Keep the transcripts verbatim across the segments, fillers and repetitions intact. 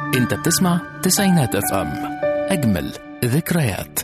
انت بتسمع تسعينات اف ام، اجمل ذكريات.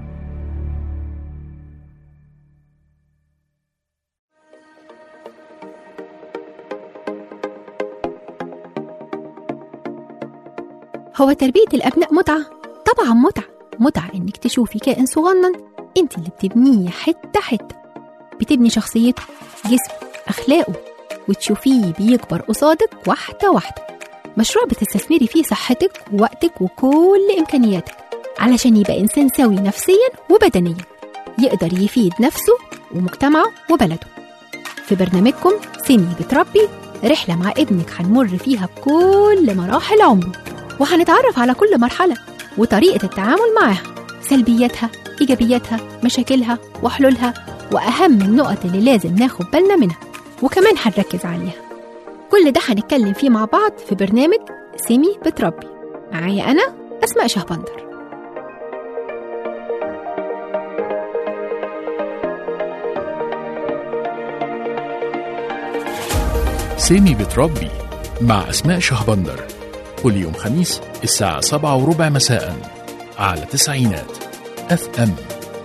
هو تربية الأبناء متعة؟ طبعا متعة. متعة إنك تشوفي كائن صغنن انت اللي بتبنيه حتة حتة، بتبني شخصيته، جسمه، أخلاقه، وتشوفيه بيكبر قصادك واحدة واحدة. مشروع بتستثمري فيه صحتك ووقتك وكل إمكانياتك علشان يبقى إنسان سوي نفسيا وبدنيا، يقدر يفيد نفسه ومجتمعه وبلده. في برنامجكم سيمي بتربي، رحلة مع ابنك هنمر فيها بكل مراحل عمره، وهنتعرف على كل مرحلة وطريقة التعامل معها، سلبياتها، إيجابياتها، مشاكلها وحلولها، وأهم النقط اللي لازم ناخد بالنا منها وكمان هنركز عليها. كل ده هنتكلم فيه مع بعض في برنامج سيمي بتربي. معايا أنا أسماء شهبندر. سيمي بتربي مع أسماء شهبندر، كل يوم خميس الساعة سبعة وربع مساء على تسعينات اف ام.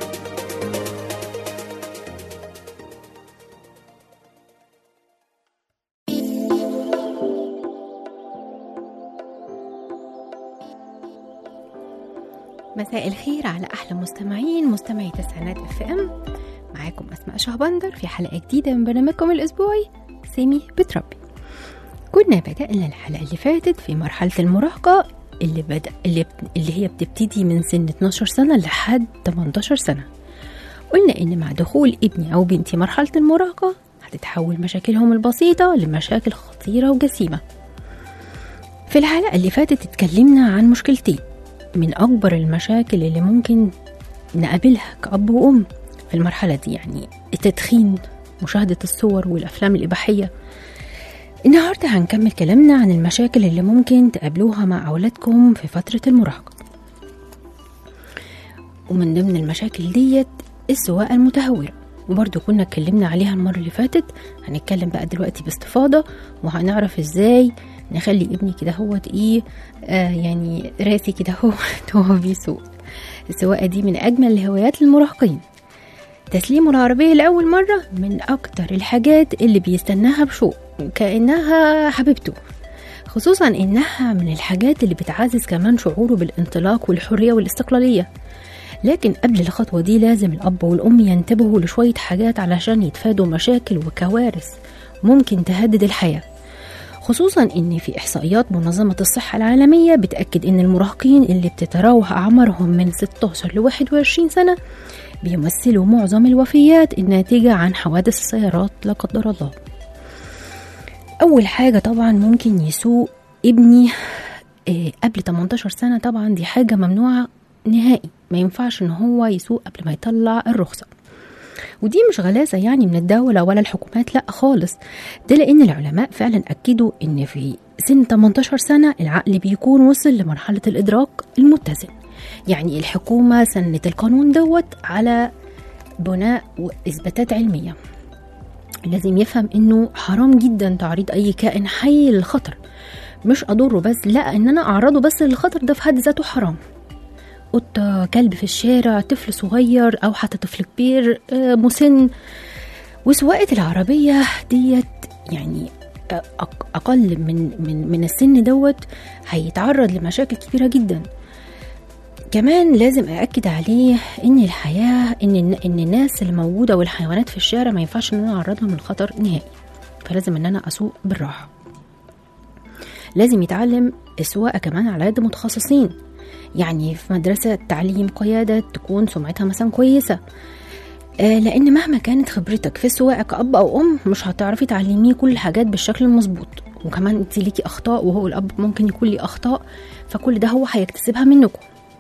مساء الخير على أحلى مستمعين، مستمعي تسعينات اف ام. معاكم أسماء شهبندر في حلقة جديدة من برنامجكم الأسبوعي سيمي بتربي. كنا بدأنا الحلقة اللي فاتت في مرحلة المراهقة اللي بدأ اللي, اللي هي بتبتدي من سن اتناشر سنة لحد تمنتاشر سنة. قلنا إن مع دخول ابني أو بنتي مرحلة المراهقة هتتحول مشاكلهم البسيطة لمشاكل خطيرة وجسيمة. في الحلقة اللي فاتت اتكلمنا عن مشكلتين من أكبر المشاكل اللي ممكن نقابلها كأب وأم في المرحلة دي، يعني التدخين، مشاهدة الصور والأفلام الإباحية. النهاردة هنكمل كلامنا عن المشاكل اللي ممكن تقابلوها مع أولادكم في فترة المراهقة. ومن ضمن المشاكل ديت السواقة المتهورة، وبرضو كنا اتكلمنا عليها المرة اللي فاتت. هنتكلم بقى دلوقتي باستفاضة وهنعرف ازاي نخلي ابني كده هو ايه آه يعني راسي كده هو هو بيسوق. السواقة دي من أجمل الهوايات للمراهقين. تسليمه العربية لأول مرة من أكتر الحاجات اللي بيستناها بشوق، كأنها حبيبته، خصوصا إنها من الحاجات اللي بتعزز كمان شعوره بالانطلاق والحرية والاستقلالية. لكن قبل الخطوة دي لازم الأب والأم ينتبهوا لشوية حاجات علشان يتفادوا مشاكل وكوارث ممكن تهدد الحياة، خصوصا إن في إحصائيات منظمة الصحة العالمية بتأكد إن المراهقين اللي بتتراوح أعمارهم من ستاشر لواحد وعشرين سنة بيمثلوا معظم الوفيات الناتجة عن حوادث السيارات لا قدر الله. أول حاجة طبعا ممكن يسوق ابني إيه قبل تمنتاشر سنة، طبعا دي حاجة ممنوعة نهائي، ما ينفعش إن هو يسوق قبل ما يطلع الرخصة. ودي مش غلاسة يعني من الدولة ولا الحكومات، لا خالص، ده لأن العلماء فعلا أكدوا إن في سن تمنتاشر سنة العقل بيكون وصل لمرحلة الإدراك المتزن. يعني الحكومة سنت القانون دوت على بناء وإثباتات علمية. لازم يفهم إنه حرام جدا تعريض أي كائن حي للخطر، مش أضره بس، لا، إن أنا أعرضه بس للخطر ده في حد ذاته حرام. قطة، كلب في الشارع، طفل صغير أو حتى طفل كبير مسن. وسواقة العربية ديت يعني أقل من من من السن دوت هيتعرض لمشاكل كبيرة جدا. كمان لازم أأكد عليه إن الحياة إن إن الناس اللي موجودة والحيوانات في الشارع ما ينفعش إن أنا أعرضهم للخطر نهائي، فلازم إن أنا أسوق بالراحة. لازم يتعلم السواقة كمان على يد متخصصين، يعني في مدرسة تعليم قيادة تكون سمعتها مثلا كويسة، آه لأن مهما كانت خبرتك في السواقة كأب أو أم مش هتعرفي تعلميه كل الحاجات بالشكل المظبوط. وكمان انت ليكي أخطاء وهو الأب ممكن يكون لي أخطاء، فكل ده هو هيكتسبها منكم.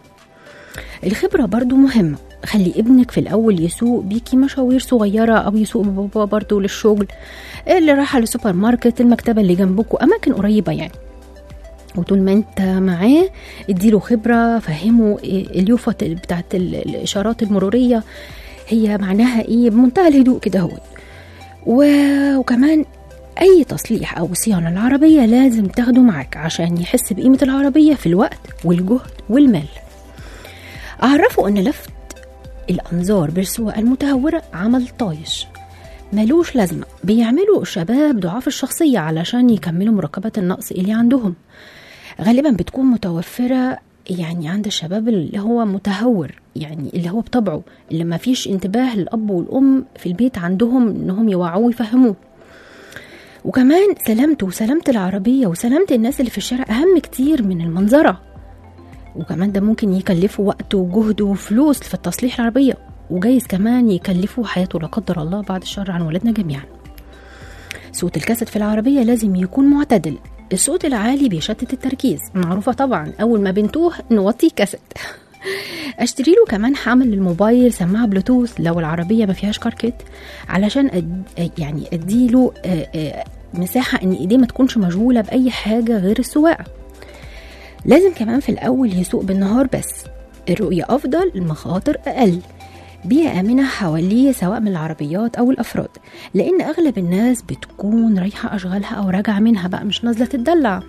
الخبرة برضو مهمة. خلي ابنك في الأول يسوق بيكي مشاوير صغيرة، أو يسوق بابا برضو للشغل، اللي رايحة للسوبر ماركت، المكتبة اللي جنبكم، أماكن قريبة يعني. وطول ما انت معاه اديله خبرة، فهمه اليوفط بتاعت الإشارات المرورية هي معناها ايه بمنتهى الهدوء كده هو. وكمان أي تصليح أو صيانة العربية لازم تاخده معاك عشان يحس بقيمة العربية في الوقت والجهد والمال. أعرفوا أن لفت الأنظار بالسواقة المتهورة عمل طايش ملوش لازمة بيعملوا الشباب ضعاف الشخصية علشان يكملوا مراقبة النقص اللي عندهم، غالبا بتكون متوفرة يعني عند الشباب اللي هو متهور، يعني اللي هو بطبعه اللي ما فيش انتباه للأب والأم في البيت عندهم انهم يوعوه ويفهموه. وكمان سلامته وسلامة العربية وسلامة الناس اللي في الشارع أهم كتير من المنظرة، وكمان ده ممكن يكلفه وقت وجهد وفلوس في التصليح العربية، وجايز كمان يكلفه حياته لا قدر الله بعد الشر عن ولادنا جميعا. صوت الكاسيت في العربية لازم يكون معتدل، الصوت العالي بيشتت التركيز، معروفة طبعا أول ما بنتوه نوطي كاسيت. اشتري له كمان حامل للموبايل سماعة بلوتوث لو العربية ما فيهاش كاركت علشان أد... يعني اديله مساحة ان ايديه ما تكونش مشغولة بأي حاجة غير السواقة. لازم كمان في الأول يسوق بالنهار بس، الرؤية أفضل، المخاطر أقل، بيئة آمنة حواليه سواء من العربيات أو الأفراد، لأن أغلب الناس بتكون رايحة أشغالها أو راجعة منها بقى مش نازلة تتدلع.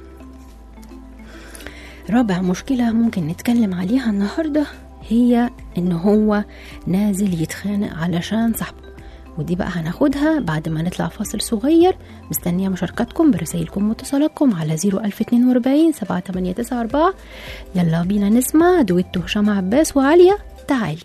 رابع مشكلة ممكن نتكلم عليها النهاردة هي إن هو نازل يتخانق علشان صاحبه، ودي بقى هناخدها بعد ما نطلع فاصل صغير. مستنية مشاركتكم برسائلكم واتصالاتكم على زيرو ألف اتنين وأربعين سبعة تمانية تسعة أربعة. يلا بينا نسمع دويتو هشام عباس وعالية تعالي.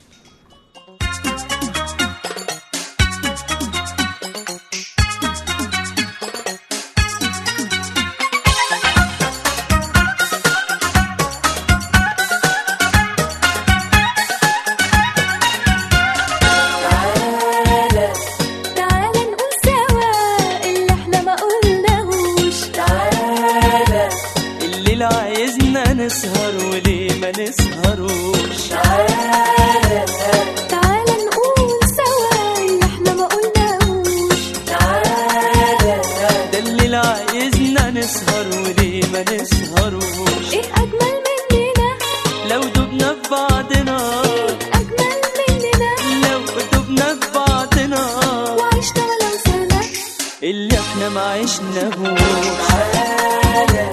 نسهر وليه ما نسهروش، تعالى تعالى نقول سوا اللي احنا ما قلناهوش، تعالى ده الليل عايزنا نسهر وليه ما نسهروش. ايه اجمل مننا لو دبنا في بعضنا، ايه اجمل مننا لو دبنا في بعضنا وعشنا ولو سنة اللي احنا ما عشناهوش. تعالى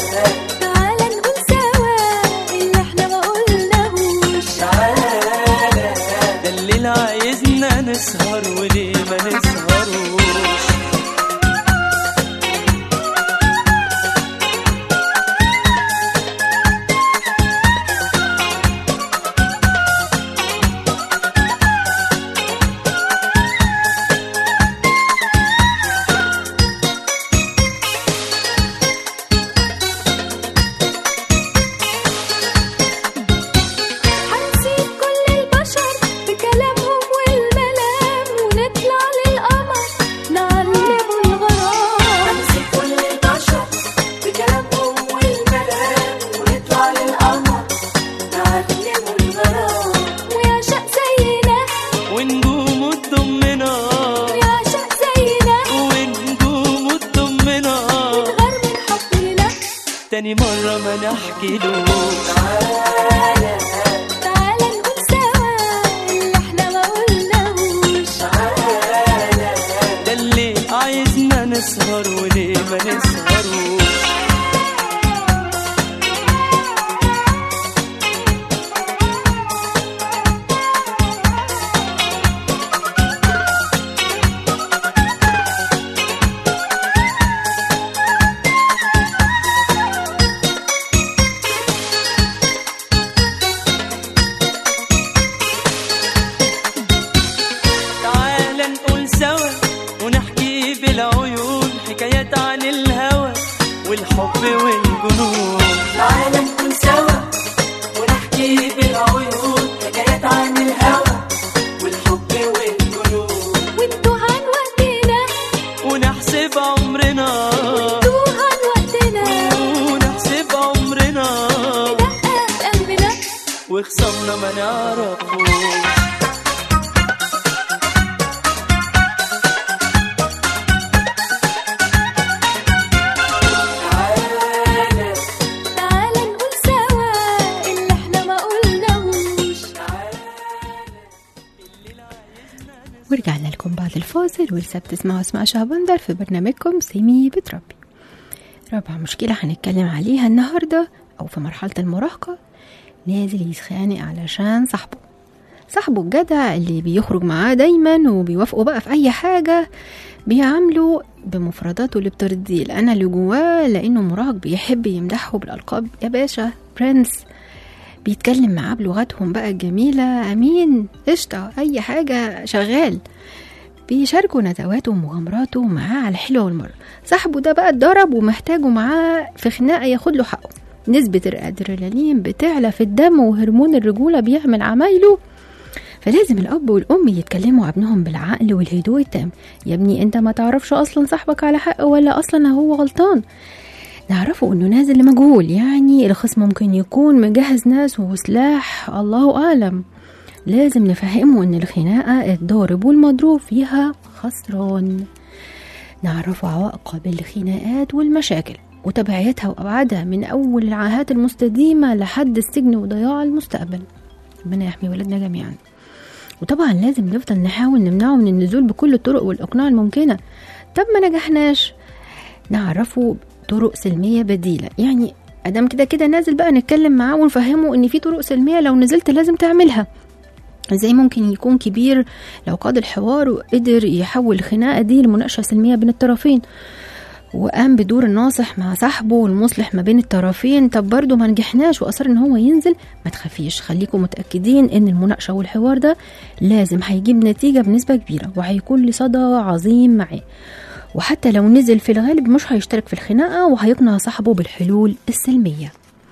نسهر وليه ما نسهروش. تاني مرة ما نحكيلوش، تعالى تعالى نقول سوا اللي احنا ما قلناهوش، تعالى ده اللي عايزنا نسهر وليه ما نسهروش. والحب والجنون، تعالى نكون سوا ونحكي بالعيون حكايات عن الهوى والحب والجنون، ونتوه عن وقتنا ونحسب عمرنا، ونتوه عن وقتنا ونحسب عمرنا، ندقق قلبنا وخصمنا ما نعرفوش. ورجعنا لكم لكم بعد الفاصل، ولسه بتسمعوا اسماء شهبندر في برنامجكم سيمي بتربي. رابع مشكلة هنتكلم عليها النهاردة أو في مرحلة المراهقة، نازل يتخانق علشان صاحبه صاحبه الجدع اللي بيخرج معاه دايما وبيوافقوا بقى في أي حاجة، بيعاملوا بمفرداته اللي بترضيه الأنا اللي جواه، لأنه مراهق بيحب يمدحه بالألقاب يا باشا برنس، بيتكلم معاه بلغتهم بقى الجميلة، أمين قشطة أي حاجة شغال، بيشاركوا ندواته ومغامراته معاه على الحلوة والمرة. صاحبه ده بقى اتضرب ومحتاجه معاه في خناقة ياخد له حقه، نسبة الأدرينالين بتعلى في الدم وهرمون الرجولة بيعمل عمايله، فلازم الأب والأم يتكلموا ابنهم بالعقل والهدوء التام. يا ابني انت ما تعرفش أصلا صاحبك على حق ولا أصلا هو غلطان، نعرفه انه نازل لمجهول، يعني الخصم ممكن يكون مجهز ناس وسلاح الله أعلم. لازم نفهمه ان الخناقة الضارب والمضروب فيها خسران. نعرفه عواقب الخناقات والمشاكل وتبعيتها وأبعادها من أول العاهات المستديمة لحد السجن وضياع المستقبل. ربنا يحمي ولادنا جميعا. وطبعا لازم نفضل نحاول نمنعه من النزول بكل الطرق والإقناع الممكنة. طب ما نجحناش، نعرفه طرق سلمية بديلة، يعني ادام كده كده نازل بقى نتكلم معاه ونفهمه ان في طرق سلمية لو نزلت لازم تعملها. زي ممكن يكون كبير لو قاد الحوار وقدر يحول الخناقة دي لمناقشة سلمية بين الطرفين وقام بدور الناصح مع صاحبه والمصلح ما بين الطرفين، طب برضو ما نجحناش وأصر ان هو ينزل، ما تخافيش، خليكم متأكدين ان المناقشة والحوار ده لازم هيجيب نتيجة بنسبة كبيرة وهيكون لصدى عظيم معاه، وحتى لو نزل في الغالب مش هيشترك في الخناقة وهيقنع صاحبه بالحلول السلمية.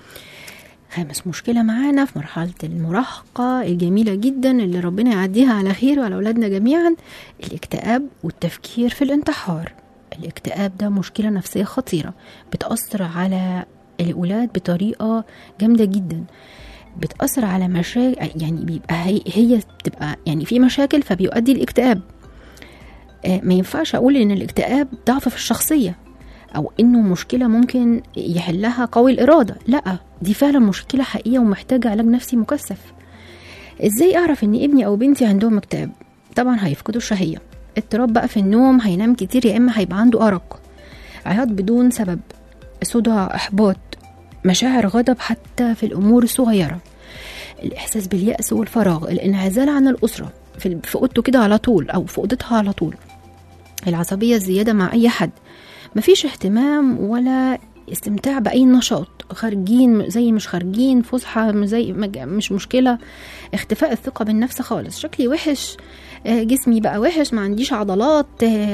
خامس مشكلة معانا في مرحلة المراهقة الجميلة جدا اللي ربنا يعديها على خير وعلى أولادنا جميعا، الاكتئاب والتفكير في الانتحار. الاكتئاب ده مشكلة نفسية خطيرة بتأثر على الأولاد بطريقة جامدة جدا، بتأثر على مشاكل، يعني بيبقى هي, هي بتبقى يعني في مشاكل فبيؤدي الاكتئاب. آه ما ينفعش أقول إن الاكتئاب ضعف في الشخصية أو إنه مشكلة ممكن يحلها قوي الإرادة، لأ دي فعلا مشكلة حقيقية ومحتاجة علاج نفسي مكثف. إزاي أعرف إن ابني أو بنتي عندهم اكتئاب؟ طبعا هيفقدوا الشهية، اضطراب بقى في النوم، هينام كتير، يا إما هيبقى عنده أرق، عياط بدون سبب، صداع، إحباط، مشاعر غضب حتى في الأمور الصغيرة، الإحساس باليأس والفراغ، الانعزال عن الأسرة في أوضته كده على طول أو في أوضتها على طول، العصبية الزيادة مع أي حد، مفيش اهتمام ولا استمتاع بأي نشاط، خارجين زي مش خارجين، فسحة زي مش مشكلة، اختفاء الثقة بالنفس خالص، شكلي وحش، جسمي بقى وحش، ما عنديش عضلات،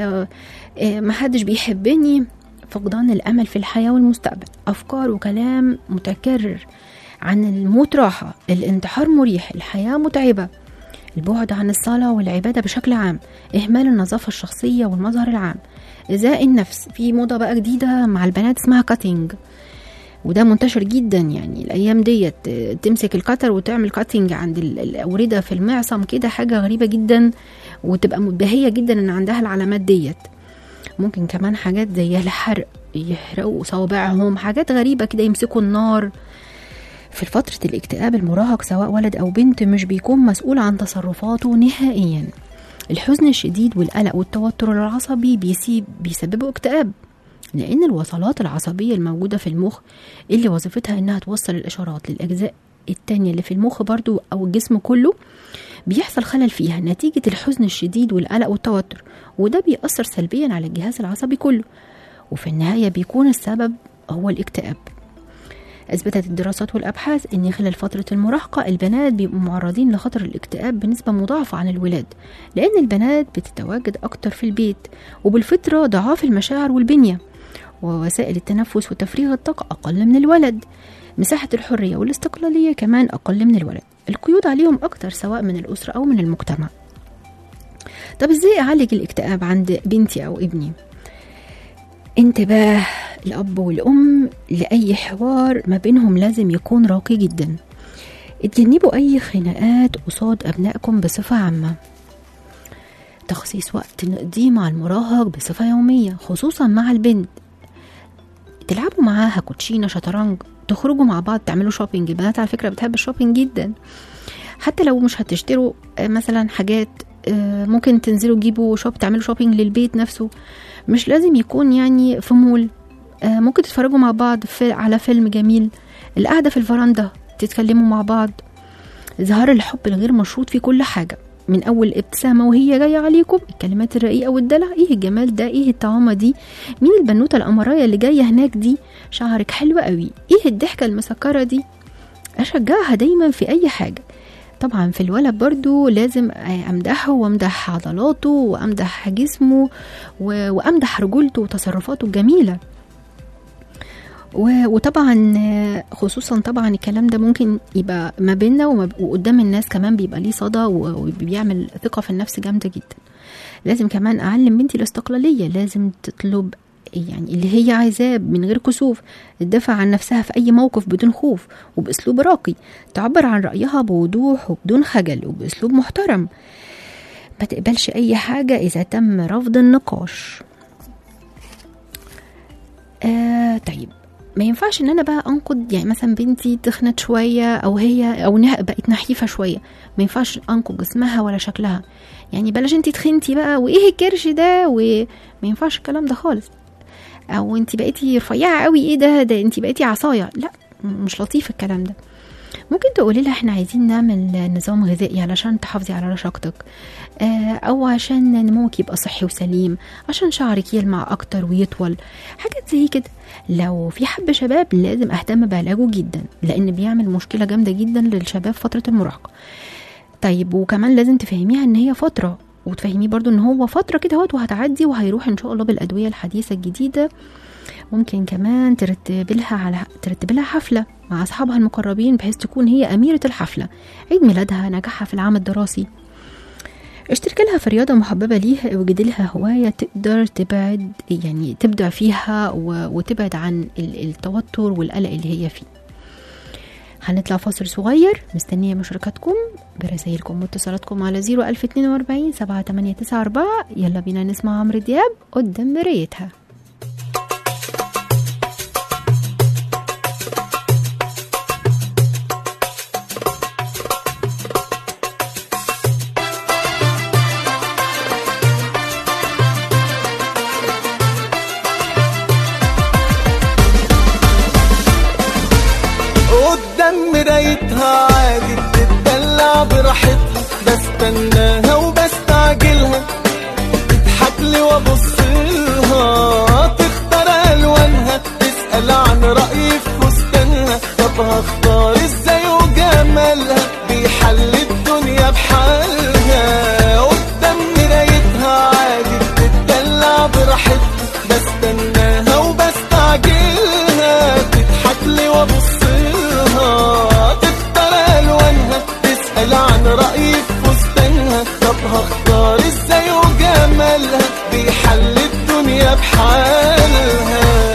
محدش بيحبني، فقدان الأمل في الحياة والمستقبل، أفكار وكلام متكرر عن الموت راحة، الانتحار مريح، الحياة متعبة، البعد عن الصلاة والعبادة بشكل عام، إهمال النظافة الشخصية والمظهر العام، إزاء النفس. في موضة بقى جديدة مع البنات اسمها كاتينج، وده منتشر جدا يعني الأيام ديت، تمسك الكتر وتعمل كاتينج عند الأوردة في المعصم كده، حاجة غريبة جدا وتبقى مبهية جدا إن عندها العلامات ديت. ممكن كمان حاجات زي الحرق، يحرقوا صوابعهم، حاجات غريبة كده، يمسكوا النار. في فترة الاكتئاب المراهق سواء ولد أو بنت مش بيكون مسؤول عن تصرفاته نهائيا. الحزن الشديد والقلق والتوتر العصبي بيسيب بيسببوا اكتئاب، لأن الوصلات العصبية الموجودة في المخ اللي وظيفتها إنها توصل الإشارات للأجزاء التانية اللي في المخ برضو أو الجسم كله بيحصل خلل فيها نتيجة الحزن الشديد والقلق والتوتر، وده بيأثر سلبيا على الجهاز العصبي كله، وفي النهاية بيكون السبب هو الاكتئاب. أثبتت الدراسات والأبحاث أن خلال فترة المراهقة البنات بيبقوا معرضين لخطر الاكتئاب بنسبة مضاعفة عن الولاد، لأن البنات بتتواجد أكتر في البيت، وبالفطرة ضعاف المشاعر والبنية، ووسائل التنفس وتفريغ الطاقة أقل من الولد، مساحة الحرية والاستقلالية كمان أقل من الولد، القيود عليهم أكتر سواء من الأسرة أو من المجتمع. طب إزاي أعالج الاكتئاب عند بنتي أو ابني؟ انتباه الأب والأم لأي حوار ما بينهم لازم يكون راقي جدا. اتجنبوا أي خناقات قصاد أبنائكم بصفة عامة. تخصيص وقت نقضيه مع المراهق بصفة يومية، خصوصا مع البنت. تلعبوا معاها كوتشينة، شطرنج، تخرجوا مع بعض، تعملوا شوبينج. البنات على فكرة بتحب الشوبينج جدا، حتى لو مش هتشتروا مثلا حاجات آه، ممكن تنزلوا تجيبوا شوب، تعملوا شوبينج للبيت نفسه، مش لازم يكون يعني في مول. آه، ممكن تتفرجوا مع بعض في على فيلم جميل، القعدة في الفرندا تتكلموا مع بعض، إظهار الحب الغير مشروط في كل حاجة، من أول ابتسامة وهي جاية عليكم، الكلمات الرقيقة والدلع، إيه الجمال ده، إيه الطعامة دي، مين البنوتة القمراية اللي جاية هناك دي، شعرك حلوة قوي، إيه الضحكة المسكرة دي. أشجعها دايما في أي حاجة. طبعا في الولد برضو لازم أمدحه وأمدح عضلاته وأمدح جسمه وأمدح رجولته وتصرفاته الجميلة. وطبعا خصوصا طبعا الكلام ده ممكن يبقى ما بيننا وقدام الناس كمان بيبقى ليه صدى وبيعمل ثقة في النفس جامدة جدا. لازم كمان أعلم بنتي الاستقلالية، لازم تطلب يعني اللي هي عايزاه من غير كسوف، تدافع عن نفسها في أي موقف بدون خوف وبأسلوب راقي، تعبر عن رأيها بوضوح وبدون خجل وبأسلوب محترم، ما تقبلش أي حاجة إذا تم رفض النقاش. آه طيب ما ينفعش ان انا بقى انقد، يعني مثلا بنتي تخنت شويه او هي او بقت نحيفه شويه، ما ينفعش انقد جسمها ولا شكلها، يعني بلاش انتي تخنتي بقى وايه الكرش ده، وما ينفعش الكلام ده خالص. او انتي بقيتي رفيعه قوي، ايه ده ده انتي بقيتي عصايه، لا مش لطيف الكلام ده. ممكن تقولي لها احنا عايزين نعمل نظام غذائي علشان تحافظي على رشاقتك، او عشان نموك يبقى صحي وسليم، عشان شعرك يلمع اكتر ويطول، حاجات زي كده. لو في حب شباب لازم اهتم بعلاجه جدا، لان بيعمل مشكله جامده جدا للشباب فتره المراهقه. طيب وكمان لازم تفهميها ان هي فتره، وتفهميه برضو ان هو فتره كده اهوت وهتعدي وهيروح ان شاء الله بالادويه الحديثه الجديده. ممكن كمان ترتب لها على ترتب لها حفله مع اصحابها المقربين بحيث تكون هي اميره الحفله، عيد ميلادها، نجاحها في العام الدراسي. اشترك لها في رياضه محببه ليها، اوجد لها هوايه تقدر تبعد يعني تبدع فيها وتبعد عن التوتر والقلق اللي هي فيه. هنطلع فاصل صغير، مستنيه مشاركاتكم برسائلكم واتصالاتكم على صفر ألف واثنين وأربعين سبعة ثمانية تسعة أربعة. يلا بينا نسمع عمرو دياب قدام مرايتها. مرايتها عادي بتدلع براحتها، بستناها وبستعجلها، تضحك لي وابص لها، تختار الوانها، تسأل عن رأيي في فستانها، طب هختار ازاي وجمالها بيحل الدنيا بحالها. قدام مرايتها عادي بتدلع براحتها، بستناها وبستعجلها، تضحك لي وابص عن رأيي في فستانها، طب هختار ازاي وجمالها بيحل الدنيا بحالها.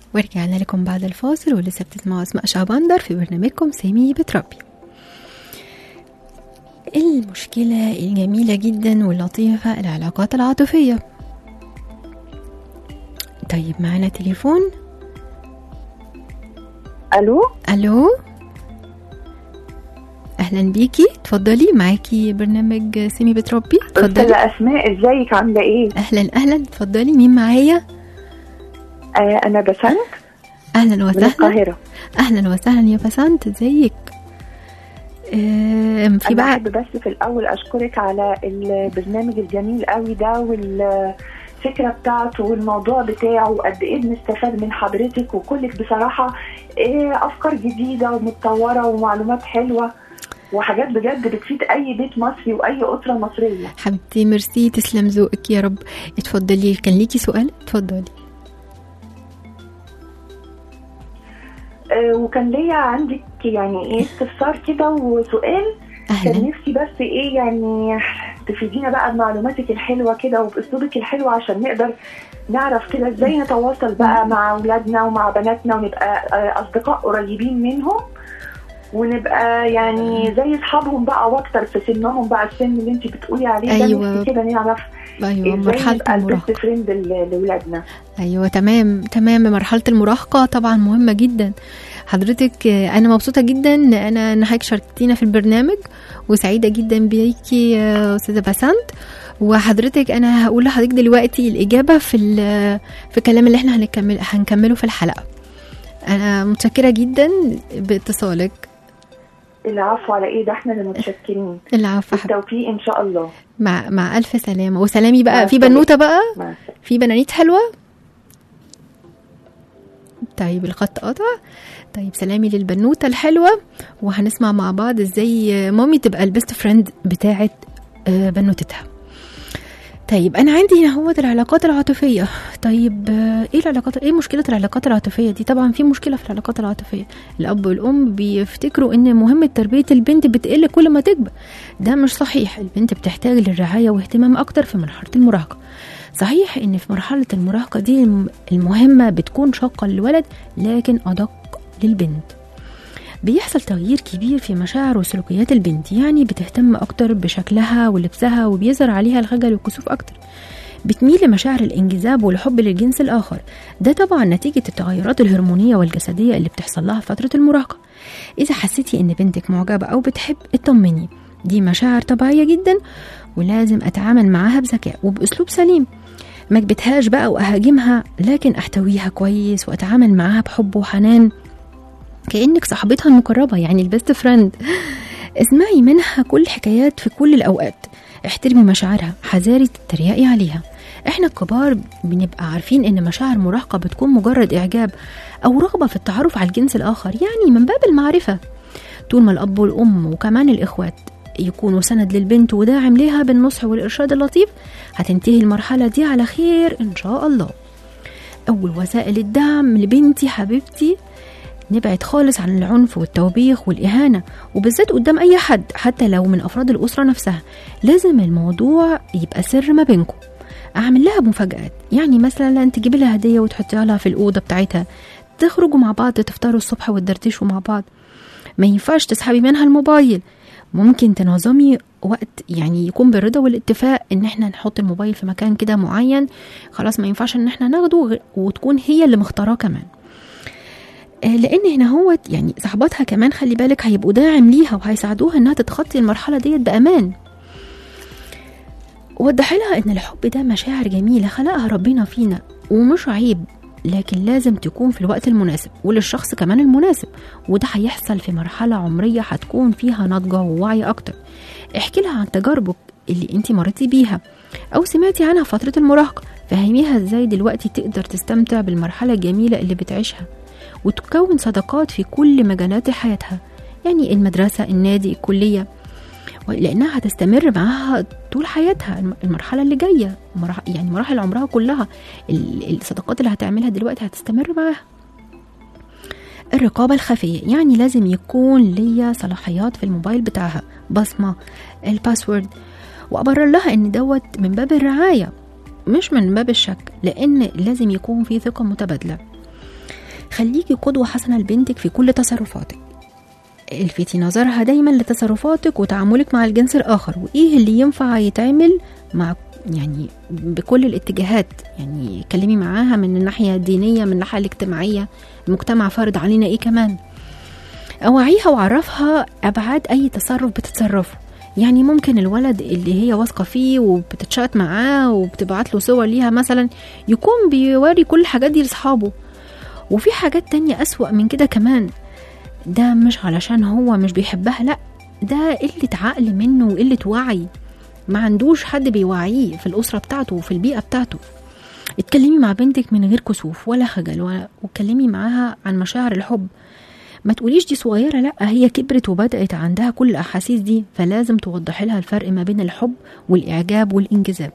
ورجعنا لكم بعد الفاصل ولسه بتسمعوا أسماء شهبندر في برنامجكم سامي بتربي. المشكلة الجميلة جدا واللطيفة العلاقات العاطفية. طيب معنا تليفون. الو الو اهلا بيكي، تفضلي، معاكي برنامج سامي بتربي، تفضلي. استاذة اسماء، ازيك، عامله ايه؟ اهلا اهلا، تفضلي، مين معايا؟ آه انا بسنت اهلا وسهلا من القاهره. اهلا وسهلا يا بسنت، ازيك؟ آه في انا بقى بحب بس في الاول اشكرك على البرنامج الجميل قوي ده والفكره بتاعته والموضوع بتاعه وقد ايه بنستفاد من حضرتك وكلك بصراحه. إيه افكار جديده ومتطوره ومعلومات حلوه وحاجات بجد بتفيد اي بيت مصري واي اسره مصريه. حبيبتي ميرسي، تسلم ذوقك يا رب. اتفضلي، كان ليكي سؤال؟ اتفضلي. آه وكان ليا عندك يعني ايه استفسار كده وسؤال. أهلا. كان نفسي بس ايه يعني تفيدينا بقى بمعلوماتك الحلوه كده وباسلوبك الحلو عشان نقدر نعرف كده ازاي نتواصل بقى مع اولادنا ومع بناتنا ونبقى اصدقاء قريبين منهم ونبقى يعني زي اصحابهم بقى واكتر في سنهم بقى، السن اللي انت بتقولي عليه ده. أيوة. كده نعرف ايوه مرحله المراهقه فريند لاولادنا. ايوه تمام تمام، مرحله المراهقه طبعا مهمه جدا. حضرتك انا مبسوطه جدا انا ان حضرتك شاركتينا في البرنامج وسعيده جدا بيكي يا استاذه بسنت. وحضرتك انا هقول لحضرتك دلوقتي الاجابه في في الكلام اللي احنا هنكمل هنكمله في الحلقه. انا متشكره جدا باتصالك. العفو على ايه، ده احنا اللي متشكرين. العفو، بالتوفيق ان شاء الله. مع مع الف سلامه. وسلامي بقى في بنوته بقى، في بنانيت حلوه. طيب الخط قطع. طيب سلامي للبنوته الحلوه، وهنسمع مع بعض ازاي مامي تبقى البيست فريند بتاعه بنوتتها. طيب انا عندي هنا هو العلاقات العاطفيه. طيب ايه العلاقات، ايه مشكله العلاقات العاطفيه دي؟ طبعا في مشكله في العلاقات العاطفيه. الاب والام بيفتكروا ان مهمه تربيه البنت بتقل كل ما تكبر. ده مش صحيح. البنت بتحتاج للرعايه واهتمام اكتر في مرحله المراهقه. صحيح ان في مرحله المراهقه دي المهمه بتكون شاقه للولد لكن ادق للبنت. بيحصل تغيير كبير في مشاعر وسلوكيات البنت، يعني بتهتم أكتر بشكلها ولبسها وبيظهر عليها الخجل والكسوف أكتر. بتميل لمشاعر الانجذاب والحب للجنس الآخر. ده طبعا نتيجة التغيرات الهرمونية والجسدية اللي بتحصل لها في فترة المراهقة. إذا حسيتي إن بنتك معجبة أو بتحب اطمني، دي مشاعر طبيعية جدا ولازم أتعامل معاها بذكاء وبأسلوب سليم. ما اكبتهاش بقى وأهاجمها، لكن أحتويها كويس وأتعامل معاها بحب وحنان كأنك صاحبتها المقربة، يعني البيست فريند. اسمعي منها كل الحكايات في كل الأوقات. احترمي مشاعرها، حذاري تتريقي عليها. احنا الكبار بنبقى عارفين ان مشاعر مراهقة بتكون مجرد اعجاب او رغبة في التعرف على الجنس الاخر، يعني من باب المعرفة. طول ما الاب والام وكمان الاخوات يكونوا سند للبنت وداعم ليها بالنصح والارشاد اللطيف، هتنتهي المرحلة دي على خير ان شاء الله. اول وسائل الدعم لبنتي حبيبتي، نبعد خالص عن العنف والتوبيخ والإهانة، وبالذات قدام أي حد حتى لو من أفراد الأسرة نفسها. لازم الموضوع يبقى سر ما بينكم. أعمل لها مفاجآت، يعني مثلا تجيب لها هدية وتحطيها لها في الأوضة بتاعتها، تخرجوا مع بعض، تفطروا الصبح وتدردشوا مع بعض. ما ينفعش تسحبي منها الموبايل. ممكن تنظمي وقت يعني يكون بالرضا والاتفاق ان احنا نحط الموبايل في مكان كده معين، خلاص ما ينفعش ان احنا ناخده وتكون هي اللي مختاراه كمان. لان هنا هو يعني صاحباتها كمان خلي بالك هيبقوا داعم ليها وهيساعدوها انها تتخطي المرحله ديت بامان. وضحي لها ان الحب ده مشاعر جميله خلقها ربنا فينا ومش عيب، لكن لازم تكون في الوقت المناسب وللشخص كمان المناسب، وده هيحصل في مرحله عمريه هتكون فيها نضجه ووعي اكتر. احكي لها عن تجاربك اللي انت مريتي بيها او سمعتي عنها في فتره المراهقه. فهميها ازاي دلوقتي تقدر تستمتع بالمرحله الجميله اللي بتعيشها وتكون صداقات في كل مجالات حياتها، يعني المدرسة، النادي، الكلية، لأنها هتستمر معها طول حياتها. المرحلة اللي جاية يعني مراحل عمرها كلها، الصداقات اللي هتعملها دلوقتي هتستمر معها. الرقابة الخفية، يعني لازم يكون ليا صلاحيات في الموبايل بتاعها، بصمة، الباسورد، وأبرر لها إن دوت من باب الرعاية مش من باب الشك، لأن لازم يكون في ثقة متبادلة. خليكي قدوة حسنة لبنتك في كل تصرفاتك. الفتي نظرها دايما لتصرفاتك وتعاملك مع الجنس الآخر، وإيه اللي ينفع يتعمل مع يعني بكل الاتجاهات. يعني كلمي معاها من الناحية الدينية، من الناحية الاجتماعية، المجتمع فرض علينا إيه كمان. أوعيها وعرفها أبعاد أي تصرف بتتصرفه. يعني ممكن الولد اللي هي واثقة فيه وبتتشات معاه وبتبعت له صور ليها مثلا يكون بيوري كل الحاجات دي لأصحابه، وفي حاجات تانية أسوأ من كده كمان. ده مش علشان هو مش بيحبها، لا، ده قلة عقل منه وقلة وعي، ما عندوش حد بيوعيه في الأسرة بتاعته وفي البيئة بتاعته. اتكلمي مع بنتك من غير كسوف ولا خجل، واتكلمي معاها عن مشاعر الحب. ما تقوليش دي صغيرة، لا، هي كبرت وبدأت عندها كل الأحاسيس دي، فلازم توضحي لها الفرق ما بين الحب والإعجاب والإنجذاب.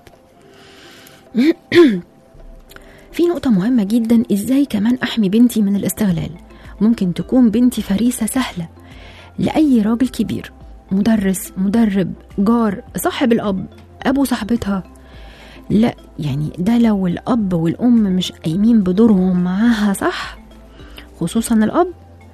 في نقطة مهمة جدا، إزاي كمان أحمي بنتي من الاستغلال. ممكن تكون بنتي فريسة سهلة لأي راجل كبير، مدرس، مدرب، جار، صاحب الأب، أبو صاحبتها. لا يعني ده لو الأب والأم مش قايمين بدورهم معاها صح، خصوصا الأب.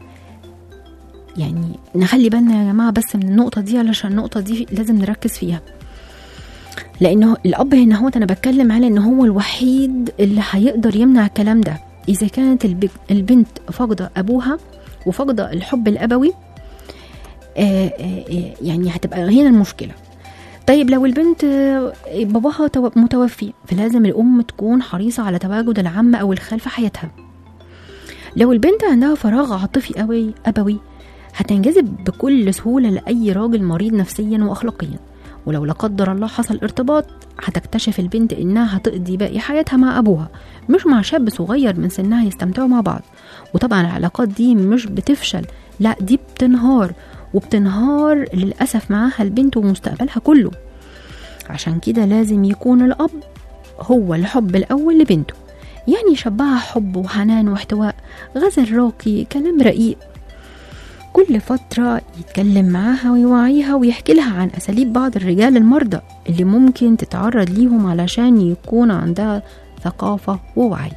يعني نخلي بالنا يا جماعة بس من النقطة دي، علشان النقطة دي لازم نركز فيها، لأنه الأب هنا هو أنا بتكلم على أنه هو الوحيد اللي هيقدر يمنع الكلام ده. إذا كانت البنت فاقدة أبوها وفاقدة الحب الأبوي، آآ آآ يعني هتبقى هنا المشكلة. طيب لو البنت باباها متوفي، فلازم الأم تكون حريصة على تواجد العم أو الخال في حياتها. لو البنت عندها فراغ عاطفي أوي أبوي، هتنجذب بكل سهولة لأي راجل مريض نفسيا وأخلاقيا. ولو لا قدر الله حصل ارتباط، هتكتشف البنت إنها هتقضي باقي حياتها مع أبوها، مش مع شاب صغير من سنها يستمتعوا مع بعض. وطبعا العلاقات دي مش بتفشل، لا، دي بتنهار، وبتنهار للأسف معاها البنت ومستقبلها كله. عشان كده لازم يكون الأب هو الحب الأول لبنته، يعني يشبعها حب وحنان واحتواء، غزل راقي، كلام رقيق. كل فترة يتكلم معاها ويوعيها ويحكي لها عن أساليب بعض الرجال المرضى اللي ممكن تتعرض ليهم، علشان يكون عندها ثقافة ووعي.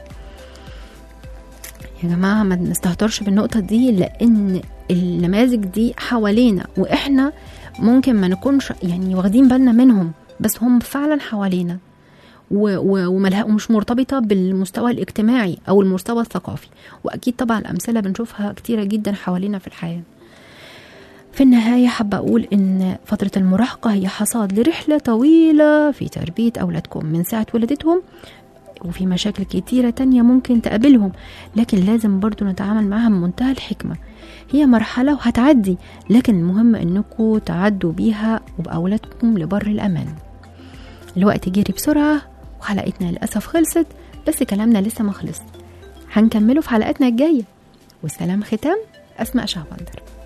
يا جماعة ما نستهترش بالنقطة دي، لأن النماذج دي حوالينا، وإحنا ممكن ما نكونش يعني واخدين بالنا منهم، بس هم فعلا حوالينا ومش مرتبطة بالمستوى الاجتماعي أو المستوى الثقافي. وأكيد طبعا الأمثلة بنشوفها كتيرة جدا حوالينا في الحياة. في النهاية حابة أقول إن فترة المراهقة هي حصاد لرحلة طويلة في تربية أولادكم من ساعة ولادتهم، وفي مشاكل كتيرة تانية ممكن تقابلهم، لكن لازم برضو نتعامل معها بمنتهى الحكمة. هي مرحلة وهتعدي، لكن المهم إنكم تعدوا بيها وبأولادكم لبر الأمان. الوقت جري بسرعة وحلقتنا للأسف خلصت، بس كلامنا لسه ما خلص، هنكمله في حلقتنا الجاية. والسلام ختام. أسماء شهبندر.